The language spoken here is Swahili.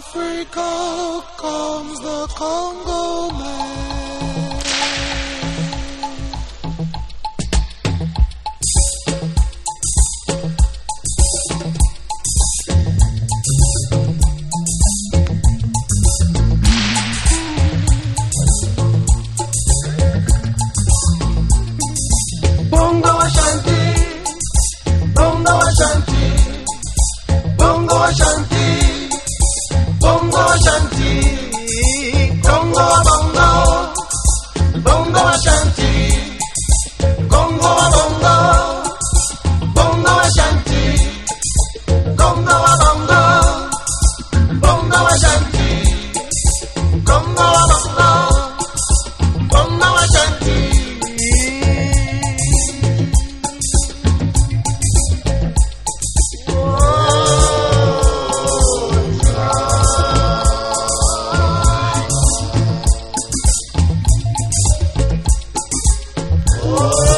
Africa comes the Congo man. Bongo Ashanti, Bongo Ashanti, Bongo Ashanti, Bongo Ashanti, Congo Bongo, Bongo Ashanti, Congo Bongo, Bongo Ashanti, Congo Bongo, Bongo Ashanti, Congo Bongo, Bongo Ashanti. Oh